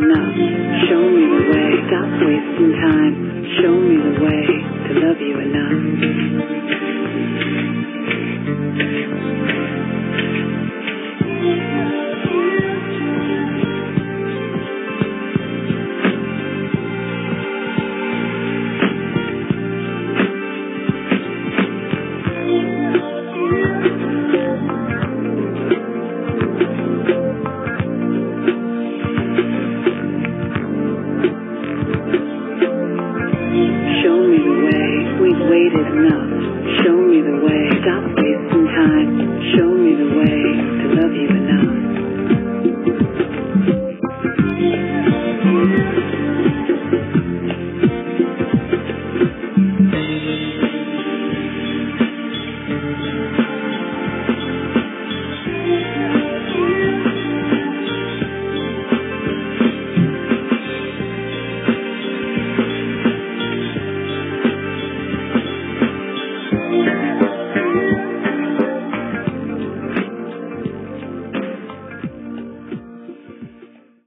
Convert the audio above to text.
enough. Show me the way. Stop wasting time. Show me the way to love you enough. Waited enough. Show me the way. Stop wasting time. Show me the way to love you enough.